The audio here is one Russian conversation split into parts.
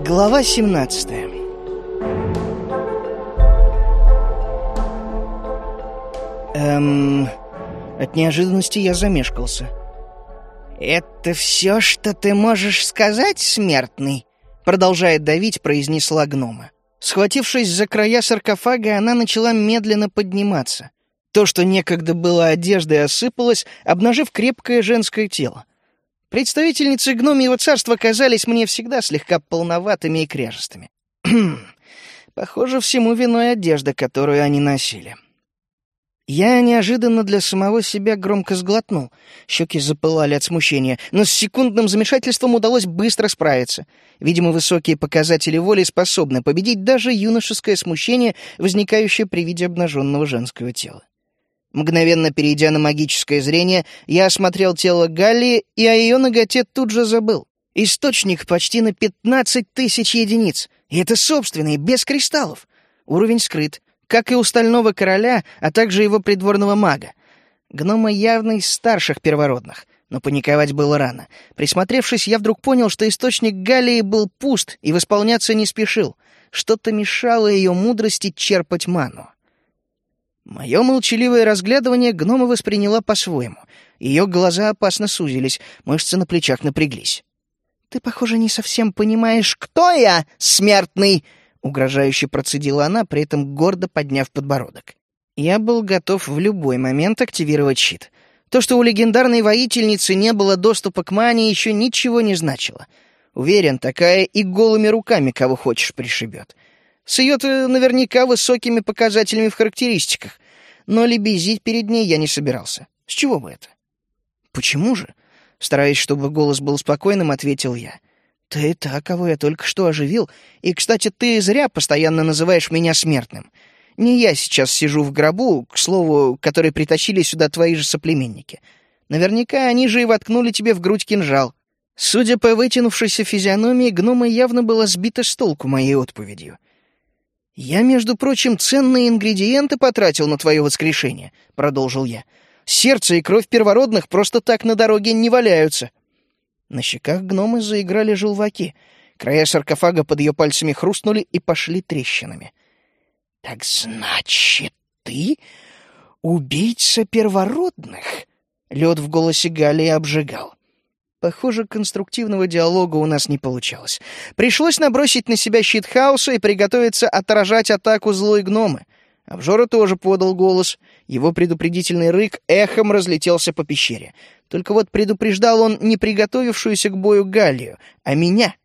Глава 17. От неожиданности я замешкался. «Это все, что ты можешь сказать, смертный?» Продолжая давить, произнесла гнома. Схватившись за края саркофага, она начала медленно подниматься. То, что некогда было одеждой, осыпалось, обнажив крепкое женское тело. Представительницы гномьего царства казались мне всегда слегка полноватыми и кряжестыми. Похоже, всему виной одежда, которую они носили. Я неожиданно для самого себя громко сглотнул. Щеки запылали от смущения, но с секундным замешательством удалось быстро справиться. Видимо, высокие показатели воли способны победить даже юношеское смущение, возникающее при виде обнаженного женского тела. Мгновенно перейдя на магическое зрение, я осмотрел тело Галлии и о ее наготе тут же забыл. Источник почти на 15 тысяч единиц. И это собственный, без кристаллов. Уровень скрыт, как и у Стального Короля, а также его придворного мага. Гнома явно из старших первородных, но паниковать было рано. Присмотревшись, я вдруг понял, что источник Галлии был пуст и восполняться не спешил. Что-то мешало ее мудрости черпать ману. Мое молчаливое разглядывание гнома восприняла по-своему. Ее глаза опасно сузились, мышцы на плечах напряглись. «Ты, похоже, не совсем понимаешь, кто я, смертный!» — угрожающе процедила она, при этом гордо подняв подбородок. Я был готов в любой момент активировать щит. То, что у легендарной воительницы не было доступа к мане, еще ничего не значило. Уверен, такая и голыми руками кого хочешь пришибет. С ее-то наверняка высокими показателями в характеристиках. Но лебезить перед ней я не собирался. С чего бы это? «Почему же?» Стараясь, чтобы голос был спокойным, ответил я. «Ты та, кого я только что оживил. И, кстати, ты зря постоянно называешь меня смертным. Не я сейчас сижу в гробу, к слову, который притащили сюда твои же соплеменники. Наверняка они же и воткнули тебе в грудь кинжал». Судя по вытянувшейся физиономии, гнома явно была сбита с толку моей отповедью. «Я, между прочим, ценные ингредиенты потратил на твое воскрешение», — продолжил я. «Сердце и кровь первородных просто так на дороге не валяются». На щеках гномы заиграли желваки. Края саркофага под ее пальцами хрустнули и пошли трещинами. «Так значит, ты убийца первородных?» Лед в голосе Галлии обжигал. Похоже, конструктивного диалога у нас не получалось. Пришлось набросить на себя щит хаоса и приготовиться отражать атаку злой гномы. Обжора тоже подал голос. Его предупредительный рык эхом разлетелся по пещере. Только вот предупреждал он не приготовившуюся к бою Галлию, а меня.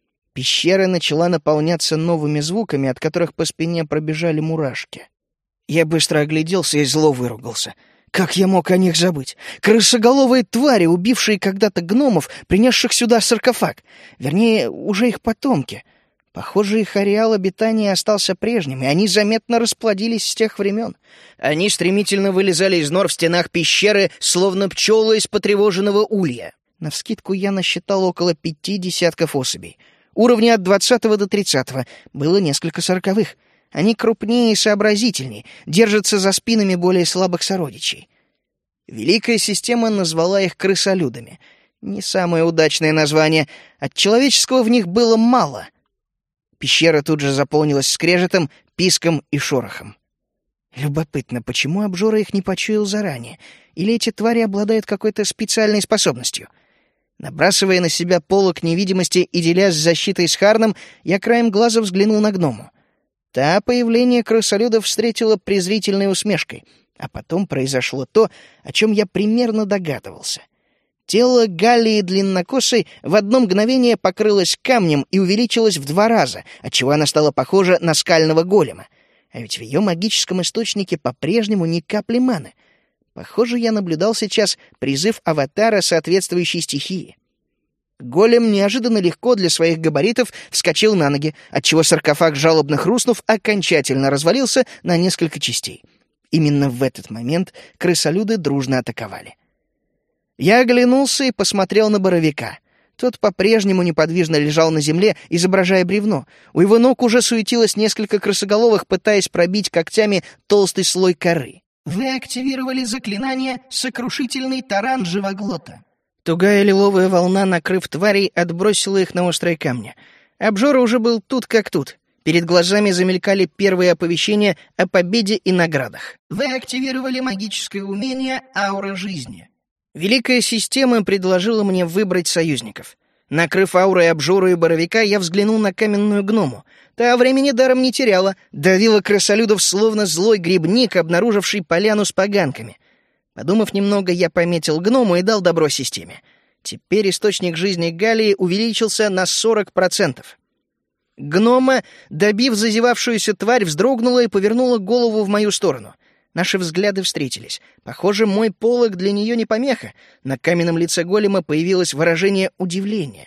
Пещера начала наполняться новыми звуками, от которых по спине пробежали мурашки. Я быстро огляделся и зло выругался. Как я мог о них забыть? Крысоголовые твари, убившие когда-то гномов, принесших сюда саркофаг. Вернее, уже их потомки. Похоже, их ареал обитания остался прежним, и они заметно расплодились с тех времен. Они стремительно вылезали из нор в стенах пещеры, словно пчелы из потревоженного улья. Навскидку я насчитал около 5 десятков особей. Уровни от 20 до 30. Было несколько 40-х. Они крупнее и сообразительнее, держатся за спинами более слабых сородичей. Великая система назвала их крысолюдами. Не самое удачное название. От человеческого в них было мало. Пещера тут же заполнилась скрежетом, писком и шорохом. Любопытно, почему обжора их не почуял заранее? Или эти твари обладают какой-то специальной способностью? Набрасывая на себя полог невидимости и делясь защитой с Харном, я краем глаза взглянул на гному. Та появление крысолюдов встретила презрительной усмешкой, а потом произошло то, о чем я примерно догадывался. Тело Галлии длиннокосой в одно мгновение покрылось камнем и увеличилось в 2 раза, отчего она стала похожа на скального голема. А ведь в ее магическом источнике по-прежнему ни капли маны. Похоже, я наблюдал сейчас призыв аватара соответствующей стихии. Голем неожиданно легко для своих габаритов вскочил на ноги, отчего саркофаг, жалобно хрустнув, окончательно развалился на несколько частей. Именно в этот момент крысолюды дружно атаковали. Я оглянулся и посмотрел на Боровика. Тот по-прежнему неподвижно лежал на земле, изображая бревно. У его ног уже суетилось несколько крысоголовых, пытаясь пробить когтями толстый слой коры. «Вы активировали заклинание «Сокрушительный таран живоглота». Тугая лиловая волна, накрыв тварей, отбросила их на острые камни. Обжора уже был тут как тут. Перед глазами замелькали первые оповещения о победе и наградах. Вы активировали магическое умение «Аура жизни». Великая система предложила мне выбрать союзников. Накрыв аурой Обжору и Боровика, я взглянул на каменную гному. Та времени даром не теряла, давила крысолюдов словно злой грибник, обнаруживший поляну с поганками. Подумав немного, я пометил гному и дал добро системе. Теперь источник жизни Галлии увеличился на 40%. Гнома, добив зазевавшуюся тварь, вздрогнула и повернула голову в мою сторону. Наши взгляды встретились. Похоже, мой полог для нее не помеха. На каменном лице голема появилось выражение удивления.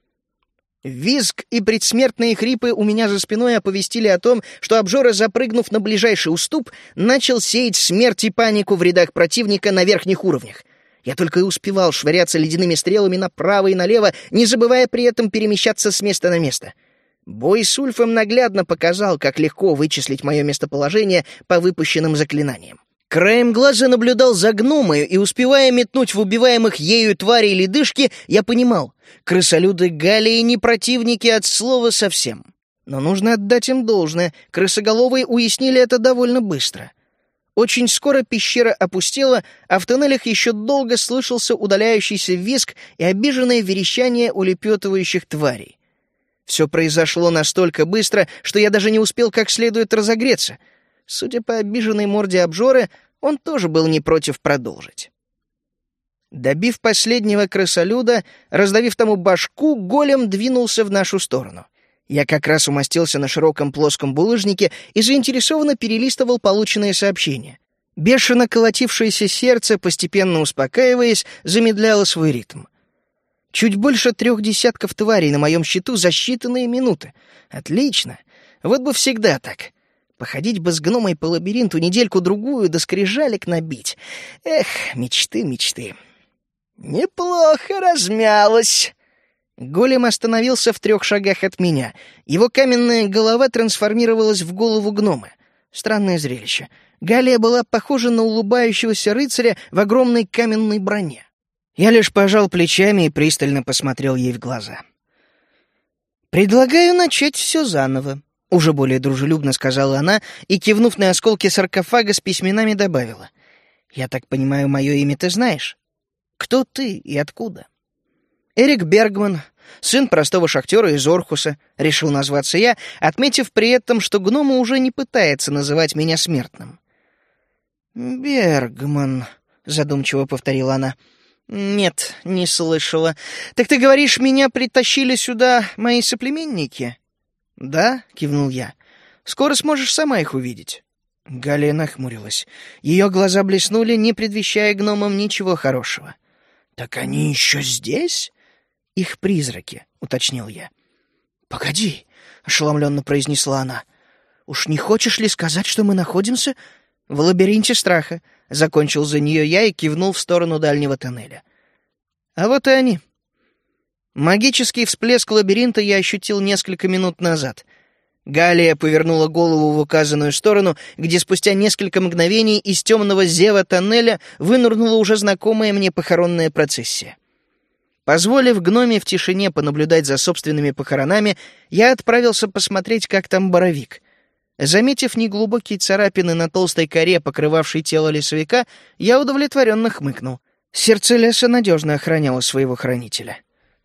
Визг и предсмертные хрипы у меня за спиной оповестили о том, что Обжора, запрыгнув на ближайший уступ, начал сеять смерть и панику в рядах противника на верхних уровнях. Я только и успевал швыряться ледяными стрелами направо и налево, не забывая при этом перемещаться с места на место. Бой с Ульфом наглядно показал, как легко вычислить мое местоположение по выпущенным заклинаниям. Краем глаза наблюдал за гномою, и, успевая метнуть в убиваемых ею тварей ледышки, я понимал, крысолюды Галлии не противники от слова совсем. Но нужно отдать им должное, крысоголовые уяснили это довольно быстро. Очень скоро пещера опустела, а в тоннелях еще долго слышался удаляющийся визг и обиженное верещание улепетывающих тварей. Все произошло настолько быстро, что я даже не успел как следует разогреться. Судя по обиженной морде Обжоры, он тоже был не против продолжить. Добив последнего крысолюда, раздавив тому башку, голем двинулся в нашу сторону. Я как раз умостился на широком плоском булыжнике и заинтересованно перелистывал полученные сообщения. Бешено колотившееся сердце, постепенно успокаиваясь, замедляло свой ритм. Чуть больше 3 десятков тварей на моем счету за считанные минуты. Отлично. Вот бы всегда так. Походить бы с гномой по лабиринту недельку-другую, да скрижалик набить. Эх, мечты, мечты. Неплохо размялась. Голем остановился в 3 шагах от меня. Его каменная голова трансформировалась в голову гнома. Странное зрелище. Галлия была похожа на улыбающегося рыцаря в огромной каменной броне. Я лишь пожал плечами и пристально посмотрел ей в глаза. «Предлагаю начать все заново», — уже более дружелюбно сказала она и, кивнув на осколки саркофага с письменами, добавила. «Я так понимаю, мое имя ты знаешь? Кто ты и откуда?» «Эрик Бергман, сын простого шахтера из Орхуса», — решил назваться я, отметив при этом, что гнома уже не пытается называть меня смертным. «Бергман», — задумчиво повторила она. «Нет, не слышала. Так ты говоришь, меня притащили сюда мои соплеменники?» «Да», — кивнул я. «Скоро сможешь сама их увидеть». Галия нахмурилась. Ее глаза блеснули, не предвещая гномам ничего хорошего. «Так они еще здесь?» «Их призраки», — уточнил я. «Погоди», — ошеломленно произнесла она. «Уж не хочешь ли сказать, что мы находимся в лабиринте страха?» Закончил за нее я и кивнул в сторону дальнего тоннеля. А вот и они. Магический всплеск лабиринта я ощутил несколько минут назад. Галлия повернула голову в указанную сторону, где спустя несколько мгновений из темного зева тоннеля вынырнула уже знакомая мне похоронная процессия. Позволив гноме в тишине понаблюдать за собственными похоронами, я отправился посмотреть, как там Боровик. Заметив неглубокие царапины на толстой коре, покрывавшей тело лесовика, я удовлетворенно хмыкнул. Сердце леса надежно охраняло своего хранителя.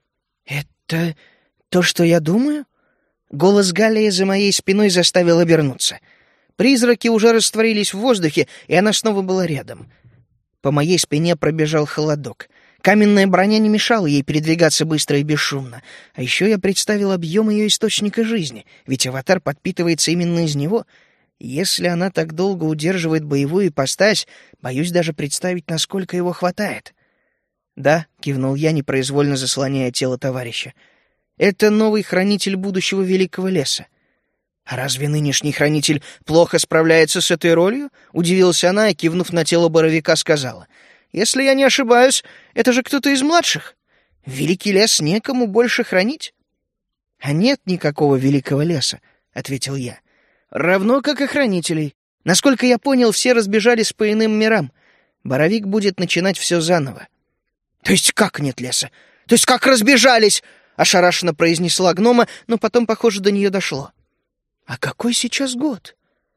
«Это то, что я думаю?» Голос Галлии за моей спиной заставил обернуться. Призраки уже растворились в воздухе, и она снова была рядом. По моей спине пробежал холодок. Каменная броня не мешала ей передвигаться быстро и бесшумно. А еще я представил объем ее источника жизни, ведь аватар подпитывается именно из него. Если она так долго удерживает боевую ипостась, боюсь даже представить, насколько его хватает. «Да», — кивнул я, непроизвольно заслоняя тело товарища. «Это новый хранитель будущего великого леса». «А разве нынешний хранитель плохо справляется с этой ролью?» — удивилась она и, кивнув на тело Боровика, сказала. «Если я не ошибаюсь, это же кто-то из младших. Великий лес некому больше хранить». «А нет никакого великого леса», — ответил я. «Равно как и хранителей. Насколько я понял, все разбежались по иным мирам. Боровик будет начинать все заново». «То есть как нет леса? То есть как разбежались?» — ошарашенно произнесла гнома, но потом, похоже, до нее дошло. «А какой сейчас год?»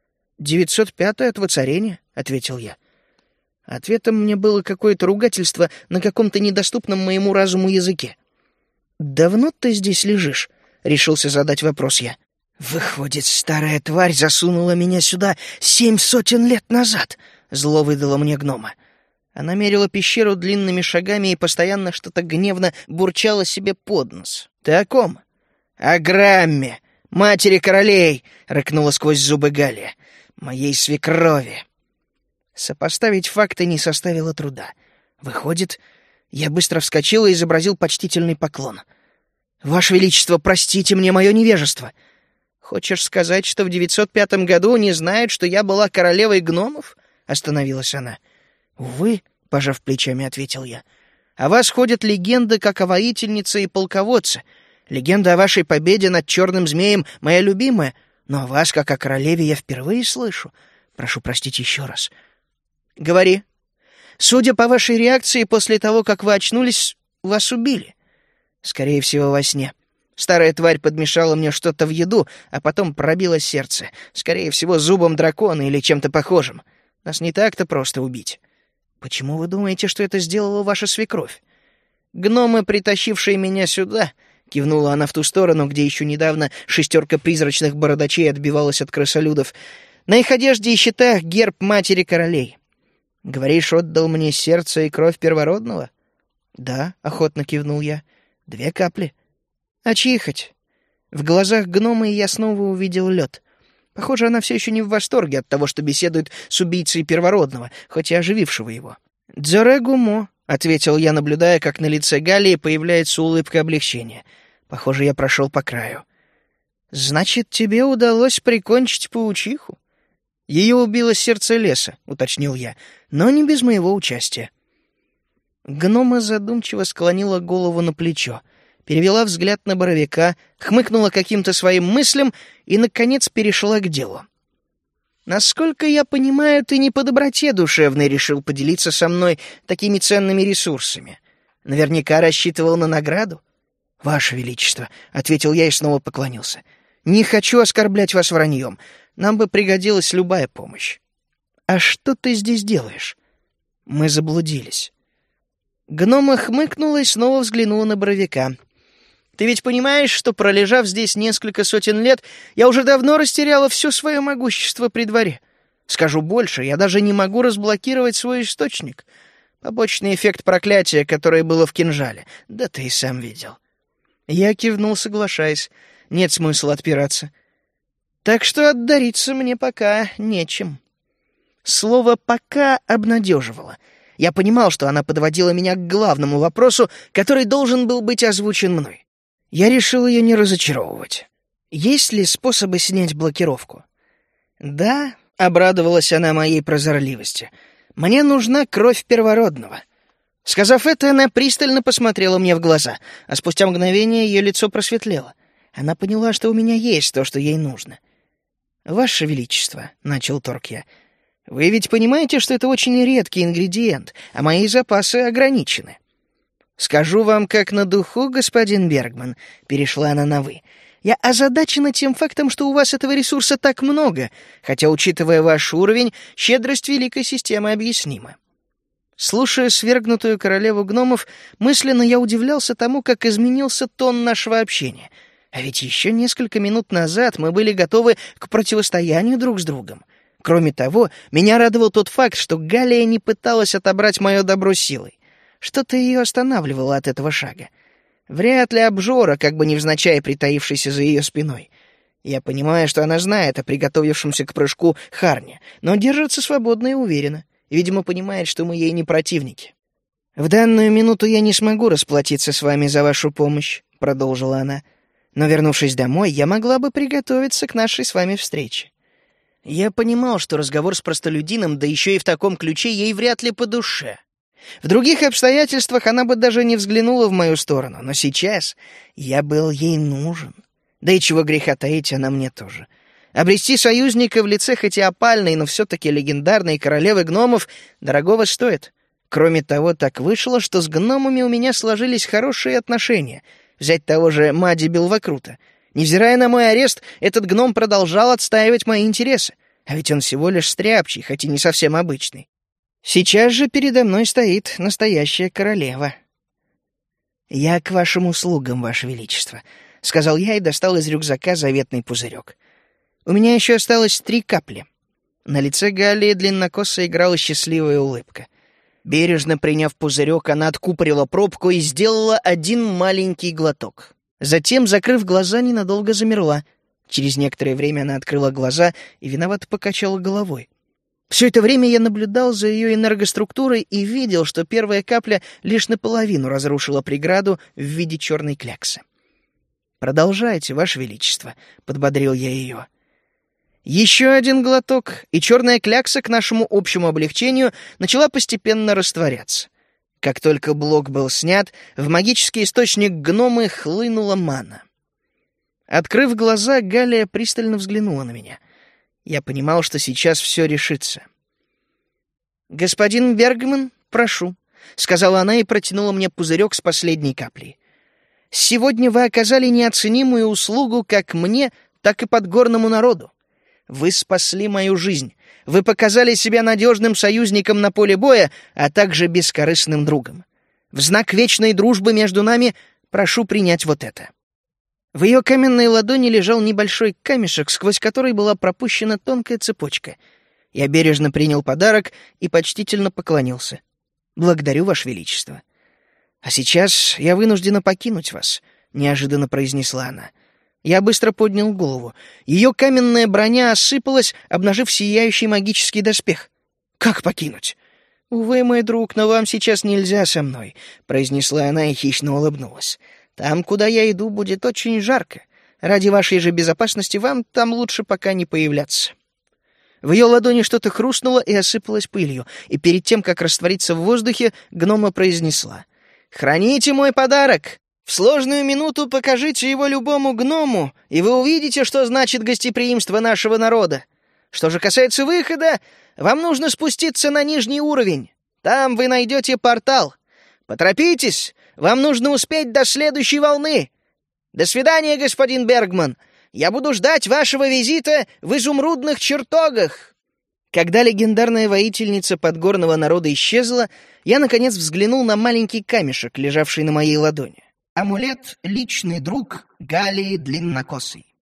905-е от воцарения», — ответил я. Ответом мне было какое-то ругательство на каком-то недоступном моему разуму языке. «Давно ты здесь лежишь?» — решился задать вопрос я. «Выходит, старая тварь засунула меня сюда 700 лет назад», — зло выдала мне гнома. Она мерила пещеру длинными шагами и постоянно что-то гневно бурчала себе под нос. «Ты о ком?» «О Грамме, матери королей», — рыкнула сквозь зубы Галия. «Моей свекрови». Сопоставить факты не составило труда. Выходит, я быстро вскочил и изобразил почтительный поклон. «Ваше Величество, простите мне мое невежество. Хочешь сказать, что в 905 году не знают, что я была королевой гномов?» — остановилась она. «Увы», — пожав плечами, ответил я. «О вас ходят легенды, как о воительнице и полководце. Легенда о вашей победе над черным змеем — моя любимая, но о вас, как о королеве, я впервые слышу. Прошу простить еще раз». «Говори. Судя по вашей реакции, после того, как вы очнулись, вас убили. Скорее всего, во сне. Старая тварь подмешала мне что-то в еду, а потом пробила сердце. Скорее всего, зубом дракона или чем-то похожим. Нас не так-то просто убить. Почему вы думаете, что это сделала ваша свекровь? Гномы, притащившие меня сюда...» — кивнула она в ту сторону, где еще недавно 6 призрачных бородачей отбивалась от крысолюдов. «На их одежде и щитах герб матери королей. Говоришь, отдал мне сердце и кровь первородного?» «Да», — охотно кивнул я. 2 капли. А чьи хоть?» В глазах гнома я снова увидел лед. Похоже, она все еще не в восторге от того, что беседует с убийцей первородного, хоть и оживившего его. «Дзёре гумо», — ответил я, наблюдая, как на лице Галии появляется улыбка облегчения. Похоже, я прошел по краю. «Значит, тебе удалось прикончить паучиху?» «Ее убило сердце леса», — уточнил я, — «но не без моего участия». Гнома задумчиво склонила голову на плечо, перевела взгляд на Боровика, хмыкнула каким-то своим мыслям и, наконец, перешла к делу. «Насколько я понимаю, ты не по доброте душевной решил поделиться со мной такими ценными ресурсами. Наверняка рассчитывал на награду?» «Ваше Величество», — ответил я и снова поклонился, — «не хочу оскорблять вас враньем. Нам бы пригодилась любая помощь». «А что ты здесь делаешь?» «Мы заблудились». Гнома хмыкнула и снова взглянула на Боровика. «Ты ведь понимаешь, что, пролежав здесь несколько сотен лет, я уже давно растеряла все свое могущество при дворе. Скажу больше, я даже не могу разблокировать свой источник. Побочный эффект проклятия, которое было в кинжале. Да ты и сам видел». Я кивнул, соглашаясь. Нет смысла отпираться. Так что отдариться мне пока нечем. Слово «пока» обнадеживало. Я понимал, что она подводила меня к главному вопросу, который должен был быть озвучен мной. Я решил ее не разочаровывать. Есть ли способы снять блокировку? «Да», — обрадовалась она моей прозорливости, — «мне нужна кровь первородного». Сказав это, она пристально посмотрела мне в глаза, а спустя мгновение ее лицо просветлело. Она поняла, что у меня есть то, что ей нужно. «Ваше Величество», — начал Торкья, — «вы ведь понимаете, что это очень редкий ингредиент, а мои запасы ограничены». «Скажу вам как на духу, господин Бергман», — перешла она на «вы», — «я озадачена тем фактом, что у вас этого ресурса так много, хотя, учитывая ваш уровень, щедрость великой системы объяснима». Слушая свергнутую королеву гномов, мысленно я удивлялся тому, как изменился тон нашего общения. А ведь еще несколько минут назад мы были готовы к противостоянию друг с другом. Кроме того, меня радовал тот факт, что Галия не пыталась отобрать мое добро силой. Что-то ее останавливало от этого шага. Вряд ли обжора, как бы невзначай притаившийся за ее спиной. Я понимаю, что она знает о приготовившемся к прыжку Харне, но держится свободно и уверенно. Видимо, понимает, что мы ей не противники. «В данную минуту я не смогу расплатиться с вами за вашу помощь», — продолжила она. «Но, вернувшись домой, я могла бы приготовиться к нашей с вами встрече». Я понимал, что разговор с простолюдином, да еще и в таком ключе, ей вряд ли по душе. В других обстоятельствах она бы даже не взглянула в мою сторону, но сейчас я был ей нужен. Да и чего греха таить, она мне тоже. Обрести союзника в лице хоть и опальной, но все-таки легендарной королевы гномов дорогого стоит. Кроме того, так вышло, что с гномами у меня сложились хорошие отношения. Взять того же Мади Белвакрута. Невзирая на мой арест, этот гном продолжал отстаивать мои интересы. А ведь он всего лишь стряпчий, хоть и не совсем обычный. Сейчас же передо мной стоит настоящая королева. «Я к вашим услугам, ваше величество», — сказал я и достал из рюкзака заветный пузырек. У меня еще осталось 3 капли. На лице Галии длиннокосо играла счастливая улыбка. Бережно приняв пузырек, она откупорила пробку и сделала 1 маленький глоток. Затем, закрыв глаза, ненадолго замерла. Через некоторое время она открыла глаза и виновато покачала головой. Все это время я наблюдал за ее энергоструктурой и видел, что первая капля лишь наполовину разрушила преграду в виде черной кляксы. «Продолжайте, ваше величество», — подбодрил я ее. Еще 1 глоток, и черная клякса к нашему общему облегчению начала постепенно растворяться. Как только блок был снят, в магический источник гномы хлынула мана. Открыв глаза, Галия пристально взглянула на меня. Я понимал, что сейчас все решится. «Господин Бергман, прошу», — сказала она и протянула мне пузырек с последней каплей. «Сегодня вы оказали неоценимую услугу как мне, так и подгорному народу. Вы спасли мою жизнь. Вы показали себя надежным союзником на поле боя, а также бескорыстным другом. В знак вечной дружбы между нами прошу принять вот это». В ее каменной ладони лежал небольшой камешек, сквозь который была пропущена тонкая цепочка. Я бережно принял подарок и почтительно поклонился. «Благодарю, Ваше Величество». «А сейчас я вынуждена покинуть вас», — неожиданно произнесла она. Я быстро поднял голову. Ее каменная броня осыпалась, обнажив сияющий магический доспех. «Как покинуть?» «Увы, мой друг, но вам сейчас нельзя со мной», — произнесла она и хищно улыбнулась. «Там, куда я иду, будет очень жарко. Ради вашей же безопасности вам там лучше пока не появляться». В ее ладони что-то хрустнуло и осыпалось пылью, и перед тем, как раствориться в воздухе, гнома произнесла: «Храните мой подарок! В сложную минуту покажите его любому гному, и вы увидите, что значит гостеприимство нашего народа. Что же касается выхода, вам нужно спуститься на нижний уровень. Там вы найдете портал. Поторопитесь! Вам нужно успеть до следующей волны. До свидания, господин Бергман. Я буду ждать вашего визита в изумрудных чертогах». Когда легендарная воительница подгорного народа исчезла, я, наконец, взглянул на маленький камешек, лежавший на моей ладони. Амулет «Личный друг Галии Длиннокосой».